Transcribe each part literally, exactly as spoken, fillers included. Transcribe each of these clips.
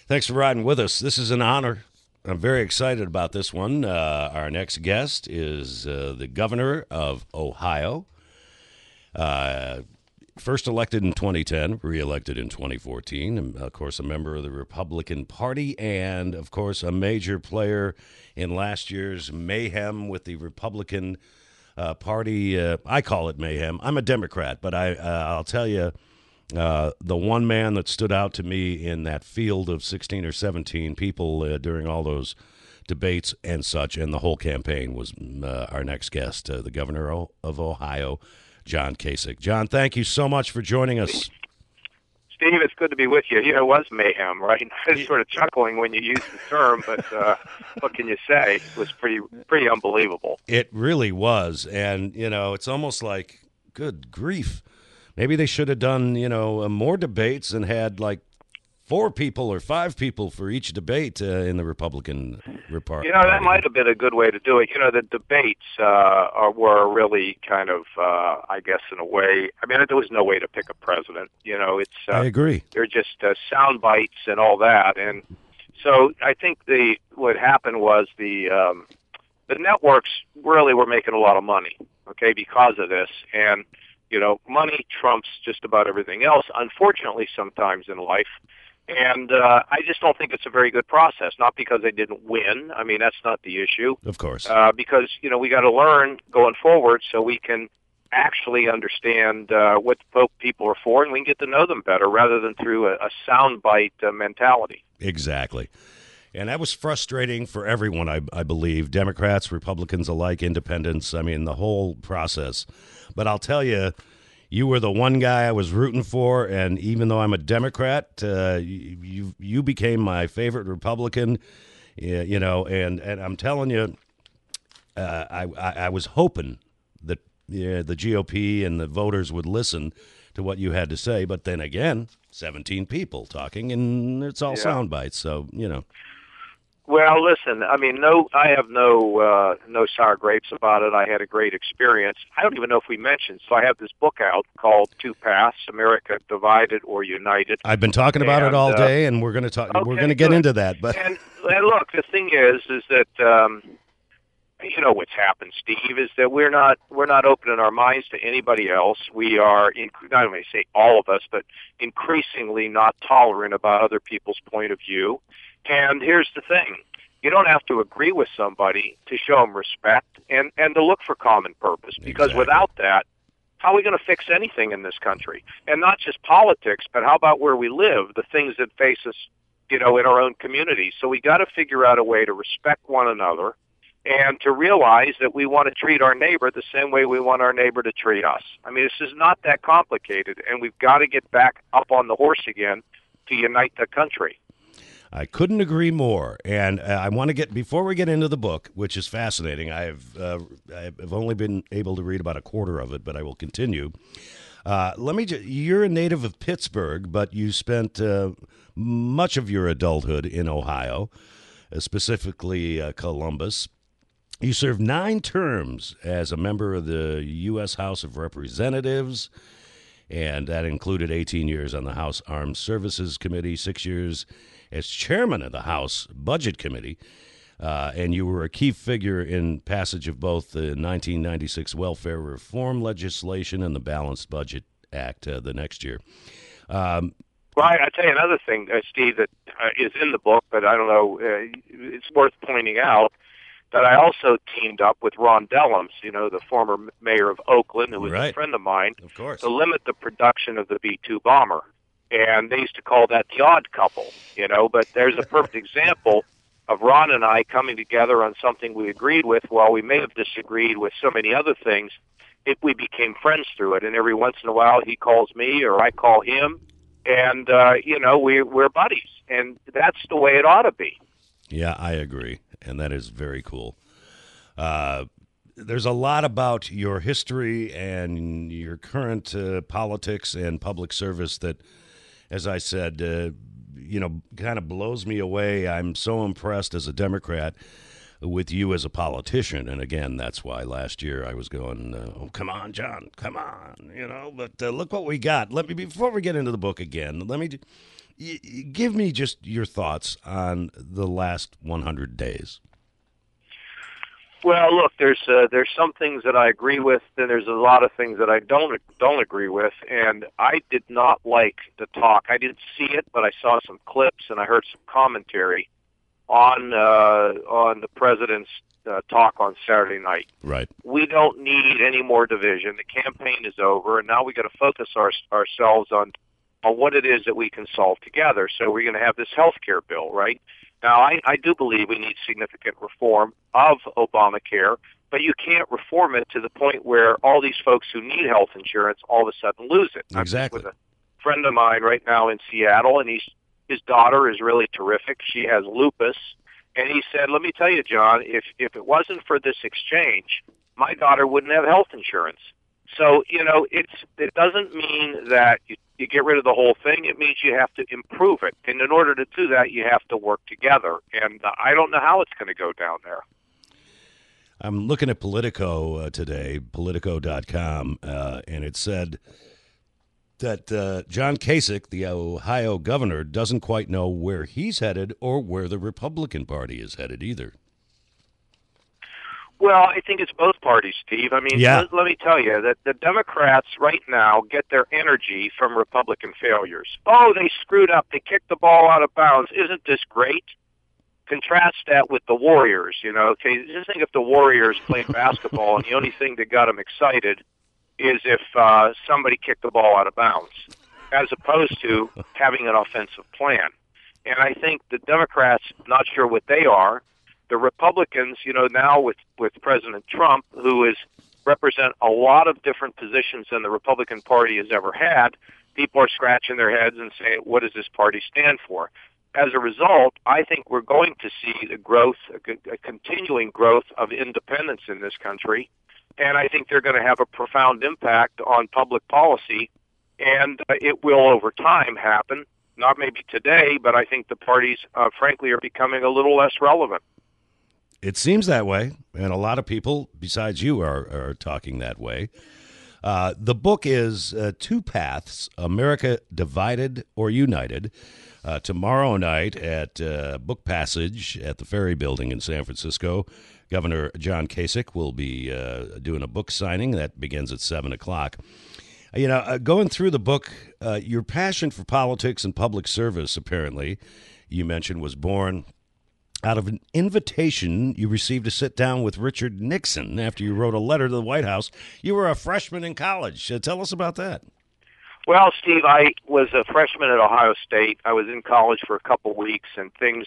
Thanks for riding with us. This is an honor. I'm very excited about this one. Uh, our next guest is uh, the governor of Ohio. Uh, first elected in twenty ten, reelected in twenty fourteen, and of course a member of the Republican Party, and of course a major player in last year's mayhem with the Republican uh, Party. Uh, I call it mayhem. I'm a Democrat, but I, uh, I'll tell you, uh, the one man that stood out to me in that field of sixteen or seventeen people uh, during all those debates and such, and the whole campaign was uh, our next guest, uh, the governor of Ohio, John Kasich. John, thank you so much for joining us. Steve, it's good to be with you. You know, it was mayhem, right? I was sort of chuckling when you used the term, but uh, what can you say? It was pretty, pretty unbelievable. It really was, and you know, it's almost like, good grief, maybe they should have done, you know, uh, more debates and had like four people or five people for each debate uh, in the Republican Party. You know, that might have been a good way to do it. You know, the debates uh, are, were really kind of, uh, I guess, in a way. I mean, there was no way to pick a president. You know, it's. Uh, I agree. They're just uh, sound bites and all that, and so I think the what happened was the um, the networks really were making a lot of money, okay, because of this, and you know, money trumps just about everything else. Unfortunately, sometimes in life. And uh, I just don't think it's a very good process, not because they didn't win. I mean, that's not the issue. Of course. Uh, because, you know, we got to learn going forward so we can actually understand uh, what people are for and we can get to know them better rather than through a, a soundbite uh, mentality. Exactly. And that was frustrating for everyone, I, I believe, Democrats, Republicans alike, independents, I mean, the whole process. But I'll tell you, you were the one guy I was rooting for, and even though I'm a Democrat, uh, you, you you became my favorite Republican, you know, and, and I'm telling you, uh, I, I I was hoping that yeah, the G O P and the voters would listen to what you had to say, but then again, seventeen people talking, and it's all yeah. sound bites, so, you know. Well, listen, I mean, no, I have no uh, no sour grapes about it. I had a great experience. I don't even know if we mentioned, so I have this book out called Two Paths, America Divided or United. I've been talking about and, it all uh, day, and we're going to talk. Okay, we're going to get good. into that. But and, and look, the thing is, is that um, you know what's happened, Steve, is that we're not we're not opening our minds to anybody else. We are, in, not only say all of us, but increasingly not tolerant about other people's point of view. And here's the thing. You don't have to agree with somebody to show them respect and, and to look for common purpose. Because Exactly. without that, how are we going to fix anything in this country? And not just politics, but how about where we live, the things that face us, you know, in our own communities. So we got to figure out a way to respect one another and to realize that we want to treat our neighbor the same way we want our neighbor to treat us. I mean, this is not that complicated, and we've got to get back up on the horse again to unite the country. I couldn't agree more. And uh, I want to get, before we get into the book, which is fascinating, I've uh, I've only been able to read about a quarter of it, but I will continue. Uh, let me just, you're a native of Pittsburgh, but you spent uh, much of your adulthood in Ohio, uh, specifically uh, Columbus. You served nine terms as a member of the U S House of Representatives, and that included eighteen years on the House Armed Services Committee, six years as chairman of the House Budget Committee, uh, and you were a key figure in passage of both the nineteen ninety-six welfare reform legislation and the Balanced Budget Act uh, the next year. Um, well, I, I tell you another thing, uh, Steve, that uh, is in the book, but I don't know, uh, it's worth pointing out that I also teamed up with Ron Dellums, you know, the former mayor of Oakland, who was right. a friend of mine, of course, to limit the production of the B two bomber. And they used to call that the odd couple, you know, but there's a perfect example of Ron and I coming together on something we agreed with. While we may have disagreed with so many other things, it, we became friends through it. And every once in a while he calls me or I call him, and, uh, you know, we, we're buddies. And that's the way it ought to be. Yeah, I agree, and that is very cool. Uh, there's a lot about your history and your current uh, politics and public service that, as I said, uh, you know, kind of blows me away. I'm so impressed as a Democrat with you as a politician. And again, that's why last year I was going, uh, oh, come on, John, come on, you know, but uh, look what we got. Let me, before we get into the book again, let me y- y- give me just your thoughts on the last one hundred days. Well, look, there's uh, there's some things that I agree with, and there's a lot of things that I don't don't agree with. And I did not like the talk. I didn't see it, but I saw some clips and I heard some commentary on uh, on the president's uh, talk on Saturday night. Right. We don't need any more division. The campaign is over, and now we got to focus our, ourselves on on what it is that we can solve together. So we're going to have this health care bill, right? Now, I, I do believe we need significant reform of Obamacare, but you can't reform it to the point where all these folks who need health insurance all of a sudden lose it. Exactly. I'm with a friend of mine right now in Seattle, and he's, his daughter is really terrific. She has lupus, and he said, let me tell you, John, if, if it wasn't for this exchange, my daughter wouldn't have health insurance. So, you know, it's it doesn't mean that you, you get rid of the whole thing. It means you have to improve it. And in order to do that, you have to work together. And uh, I don't know how it's going to go down there. I'm looking at Politico uh, today, Politico dot com, uh, and it said that uh, John Kasich, the Ohio governor, doesn't quite know where he's headed or where the Republican Party is headed either. Well, I think it's both parties, Steve. I mean, yeah. let, let me tell you that the Democrats right now get their energy from Republican failures. Oh, they screwed up. They kicked the ball out of bounds. Isn't this great? Contrast that with the Warriors, you know. Okay, just think if the Warriors played basketball and the only thing that got them excited is if uh, somebody kicked the ball out of bounds, as opposed to having an offensive plan. And I think the Democrats, not sure what they are. The Republicans, you know, now with, with President Trump, who is represent a lot of different positions than the Republican Party has ever had, people are scratching their heads and saying, what does this party stand for? As a result, I think we're going to see the growth, a, a continuing growth of independence in this country, and I think they're going to have a profound impact on public policy, and uh, it will over time happen, not maybe today, but I think the parties, uh, frankly, are becoming a little less relevant. It seems that way, and a lot of people besides you are, are talking that way. Uh, the book is uh, Two Paths, America Divided or United. Uh, tomorrow night at uh, Book Passage at the Ferry Building in San Francisco, Governor John Kasich will be uh, doing a book signing that begins at seven o'clock. You know, uh, going through the book, uh, your passion for politics and public service, apparently, you mentioned, was born out of an invitation you received to sit down with Richard Nixon after you wrote a letter to the White House. You were a freshman in college. Uh, tell us about that. Well, Steve, I was a freshman at Ohio State. I was in college for a couple weeks, and things.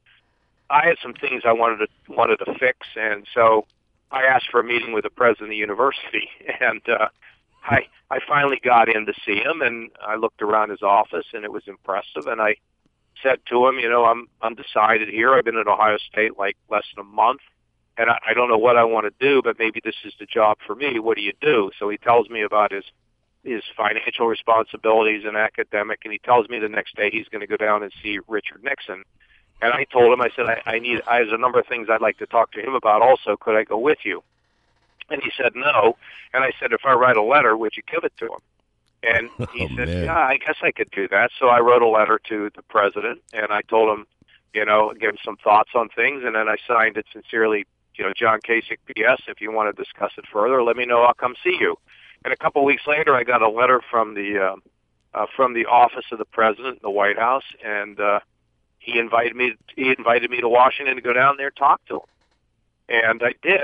I had some things I wanted to wanted to fix, and so I asked for a meeting with the president of the university, and uh, I I finally got in to see him, and I looked around his office, and it was impressive, and I said to him, you know, I'm undecided here. I've been at Ohio State like less than a month, and I, I don't know what I want to do, but maybe this is the job for me. What do you do? So he tells me about his his financial responsibilities and academic, and he tells me the next day he's going to go down and see Richard Nixon. And I told him, I said, I, I need, I, there's a number of things I'd like to talk to him about also. Could I go with you? And he said no. And I said, if I write a letter, would you give it to him? And he oh, said, man. yeah, I guess I could do that. So I wrote a letter to the president, and I told him, you know, give him some thoughts on things, and then I signed it sincerely, you know, John Kasich, P S If you want to discuss it further, let me know. I'll come see you. And a couple of weeks later, I got a letter from the uh, uh, from the office of the president in the White House, and uh, he invited me. He invited me to Washington to go down there and talk to him, and I did.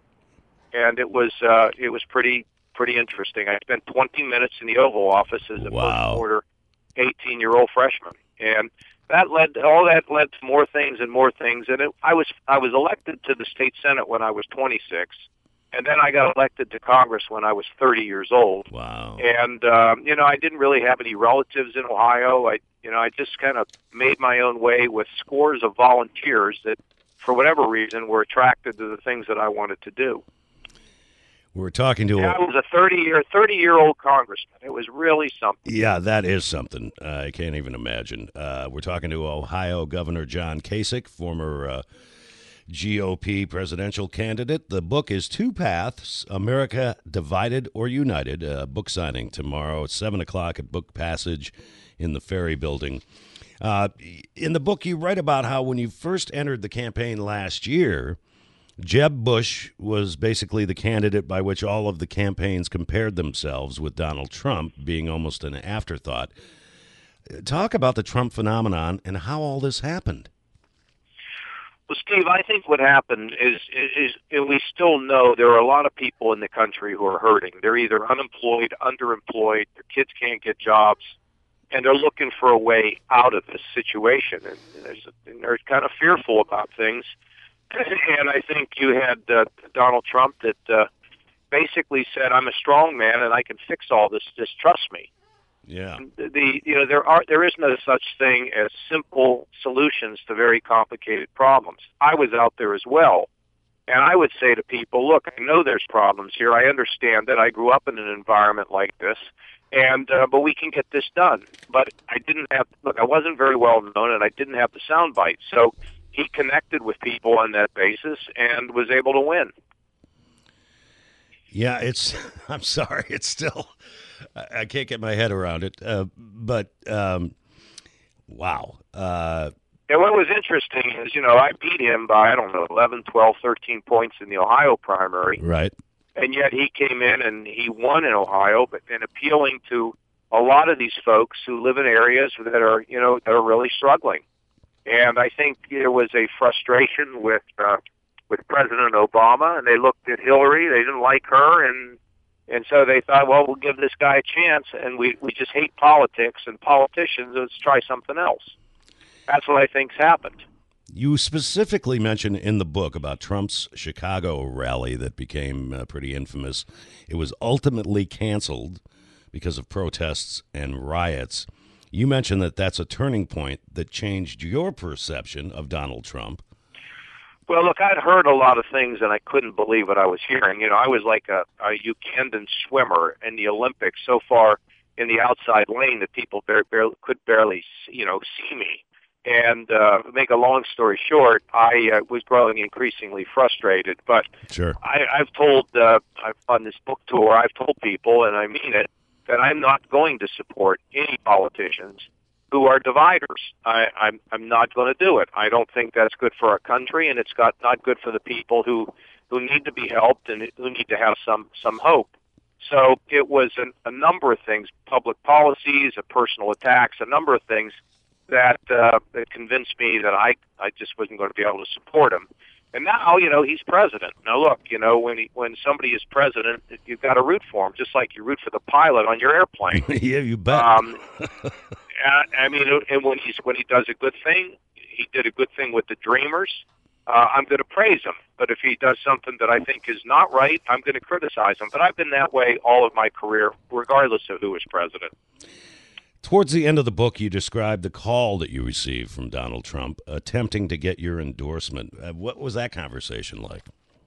And it was uh, it was pretty pretty interesting. I spent twenty minutes in the Oval Office as a Wow. first quarter eighteen year old freshman, and that led all that led to more things and more things. And it, I was I was elected to the state senate when I was twenty-six. And then I got elected to Congress when I was thirty years old. Wow. And, um, you know, I didn't really have any relatives in Ohio. I, you know, I just kind of made my own way with scores of volunteers that, for whatever reason, were attracted to the things that I wanted to do. We're talking to Yeah, a... I was a thirty-year, thirty-year-old congressman. It was really something. Yeah, that is something. Uh, I can't even imagine. Uh, we're talking to Ohio Governor John Kasich, former... Uh, G O P presidential candidate. The book is Two Paths, America Divided or United. Uh, book signing tomorrow at seven o'clock at Book Passage in the Ferry Building. Uh, in the book, you write about how when you first entered the campaign last year, Jeb Bush was basically the candidate by which all of the campaigns compared themselves, with Donald Trump being almost an afterthought. Talk about the Trump phenomenon and how all this happened. Well, Steve, I think what happened is, is, is we still know there are a lot of people in the country who are hurting. They're either unemployed, underemployed, their kids can't get jobs, and they're looking for a way out of this situation. And, there's, and they're kind of fearful about things. And I think you had uh, Donald Trump that uh, basically said, "I'm a strong man and I can fix all this. Just trust me." Yeah. The you know there are there is no such thing as simple solutions to very complicated problems. I was out there as well, and I would say to people, "Look, I know there's problems here. I understand that. I grew up in an environment like this, and uh, but we can get this done." But I didn't have look. I wasn't very well known, and I didn't have the soundbite. So he connected with people on that basis and was able to win. Yeah, it's. I'm sorry. It's still. I can't get my head around it. Uh, but um, wow. Uh, and what was interesting is, you know, I beat him by, I don't know, eleven, twelve, thirteen points in the Ohio primary. Right. And yet he came in and he won in Ohio, but and appealing to a lot of these folks who live in areas that are, you know, that are really struggling. And I think there was a frustration with uh, with President Obama, and they looked at Hillary. They didn't like her, and and so they thought, well, we'll give this guy a chance, and we we just hate politics and politicians. Let's try something else. That's what I think's happened. You specifically mention in the book about Trump's Chicago rally that became uh, pretty infamous. It was ultimately canceled because of protests and riots. You mentioned that that's a turning point that changed your perception of Donald Trump. Well, look, I'd heard a lot of things, and I couldn't believe what I was hearing. You know, I was like a, a Ugandan swimmer in the Olympics, so far in the outside lane that people bar- bar- could barely, you know, see me. And uh, make a long story short, I uh, was growing increasingly frustrated. But sure. I, I've told, uh, I've, on this book tour, I've told people, and I mean it, that I'm not going to support any politicians who are dividers. I, I'm I'm not going to do it. I don't think that's good for our country, and it's got not good for the people who who need to be helped and who need to have some some hope. So it was an, a number of things: public policies, a personal attacks, a number of things that uh, that convinced me that I I just wasn't going to be able to support him. And now, you know, he's president. Now, look, you know, when he, when somebody is president, you've got to root for him, just like you root for the pilot on your airplane. Yeah, you bet. Um, I mean, and when he's when he does a good thing, he did a good thing with the Dreamers. Uh, I'm going to praise him. But if he does something that I think is not right, I'm going to criticize him. But I've been that way all of my career, regardless of who is president. Towards the end of the book, you described the call that you received from Donald Trump attempting to get your endorsement. Uh, what was that conversation like?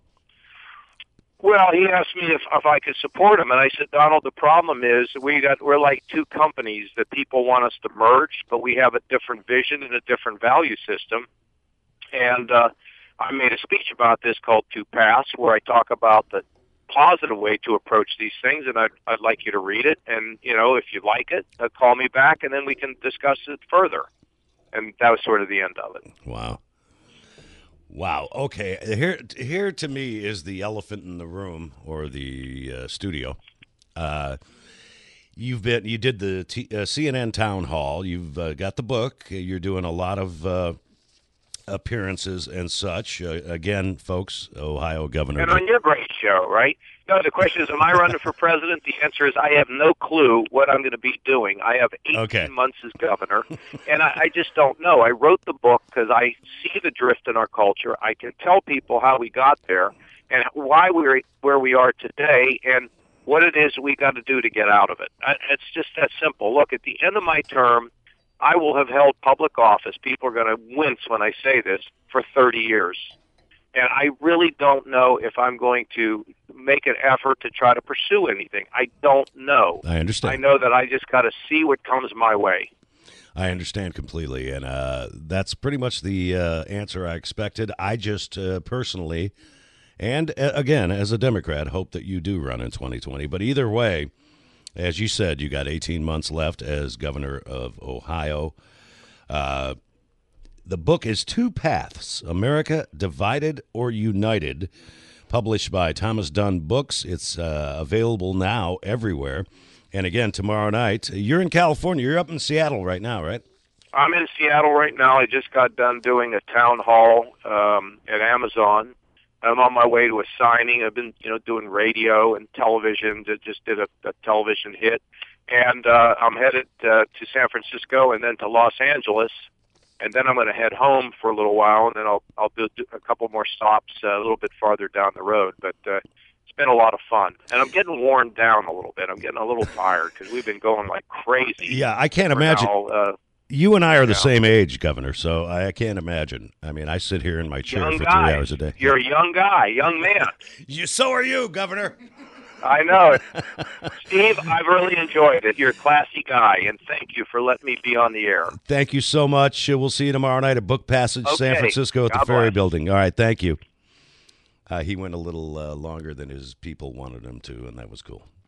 Well, he asked me if, if I could support him, and I said, Donald, the problem is we got we're like two companies that people want us to merge, but we have a different vision and a different value system. And uh, I made a speech about this called Two Paths, where I talk about the positive way to approach these things, and I'd, I'd like you to read it. And, you know, if you like it, uh, call me back, and then we can discuss it further. And that was sort of the end of it. Wow. Wow. Okay. Here, here to me is the elephant in the room or the uh, studio. Uh, you've been, you did the T, uh, C N N town hall. You've uh, got the book. You're doing a lot of uh, appearances and such. Uh, again, folks, Ohio Governor. And on your great show, right? No, the question is, am I running for president? The answer is, I have no clue what I'm going to be doing. I have eighteen okay. months as governor, and I, I just don't know. I wrote the book because I see the drift in our culture. I can tell people how we got there and why we're where we are today and what it is we got to do to get out of it. I, it's just that simple. Look, at the end of my term, I will have held public office. People are going to wince when I say this, for thirty years. And I really don't know if I'm going to make an effort to try to pursue anything. I don't know. I understand. I know that I just got to see what comes my way. I understand completely, and uh, that's pretty much the uh, answer I expected. I just uh, personally, and uh, again, as a Democrat, hope that you do run in twenty twenty. But either way, as you said, you got eighteen months left as governor of Ohio. Uh, the book is Two Paths, America Divided or United, published by Thomas Dunn Books. It's uh, available now everywhere. And again, tomorrow night, you're in California. You're up in Seattle right now, right? I'm in Seattle right now. I just got done doing a town hall um, at Amazon. I'm on my way to a signing. I've been, you know, doing radio and television. Just did a, a television hit, and uh, I'm headed uh, to San Francisco and then to Los Angeles, and then I'm going to head home for a little while, and then I'll I'll do a couple more stops uh, a little bit farther down the road. But uh, it's been a lot of fun, and I'm getting worn down a little bit. I'm getting a little tired because we've been going like crazy. Yeah, I can't imagine. Now, uh, You and I are the Yeah. same age, Governor, so I can't imagine. I mean, I sit here in my chair young for guy. three hours a day. You're a young guy, young man. You, so are you, Governor. I know it. Steve, I've really enjoyed it. You're a classy guy, and thank you for letting me be on the air. Thank you so much. Uh, We'll see you tomorrow night at Book Passage, San Okay. Francisco at the God Ferry bless. Building. All right, thank you. Uh, he went a little uh, longer than his people wanted him to, and that was cool.